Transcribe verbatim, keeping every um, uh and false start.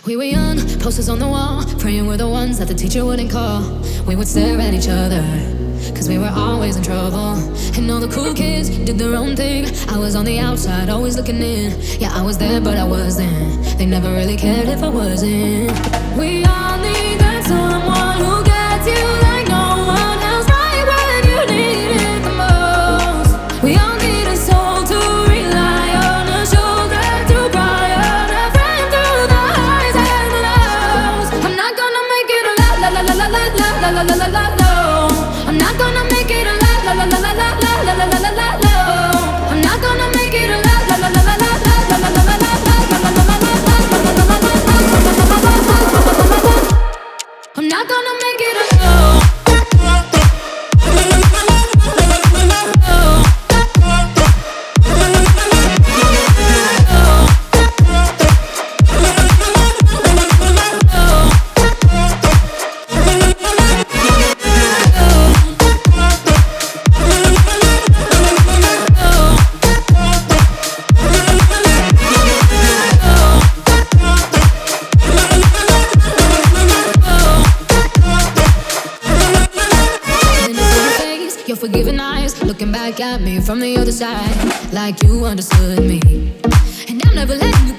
We were young, posters on the wall, praying we're the ones that the teacher wouldn't call. We would stare at each other, cause we were always in trouble. And all the cool kids did their own thing. I was on the outside, always looking in. Yeah, I was there, but I wasn't. They never really cared if I wasn't. We all need that someone who gets you like no one else, right when you need it the most. We all need a soul to rely on, a shoulder to cry on, a friend through the highs and the lows. I'm not gonna make it a la la la la la la la la la la la la. I'm not gonna make it a la la la la la la la la la la la la. I'm not gonna make it a la la la la la la la la la la la. I'm not gonna make it alone. Your forgiving eyes looking back at me from the other side, like you understood me. And I'm never letting you